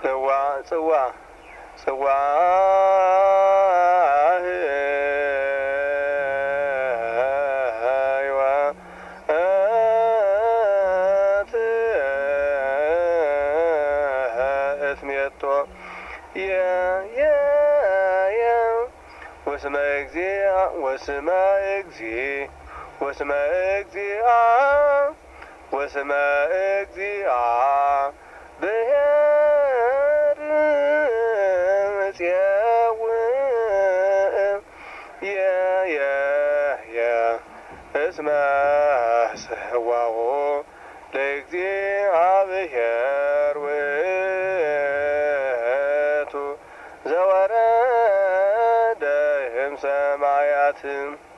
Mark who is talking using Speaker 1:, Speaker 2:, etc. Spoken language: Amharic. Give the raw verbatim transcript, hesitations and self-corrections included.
Speaker 1: ጽዋ ጽዋ ጽዋ እስሜቶ የ የ የ ወስመ እግዚአ ወስመ እግዚእ ወስመ እግዚአ ወስመ እግዚአ ብሔር ጽየውእ የ የ የ እስመ ስሕዋሁ ለእግዚአብሔር ውእቱ ዘወረደ እምሰማያት